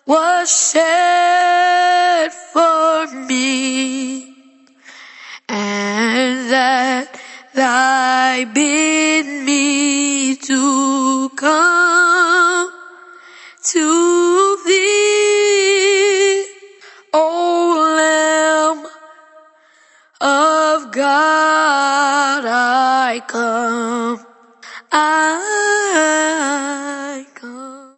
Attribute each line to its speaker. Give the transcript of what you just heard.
Speaker 1: was shed for me, and that thy bid me to come to thee, O Lamb of God, I come.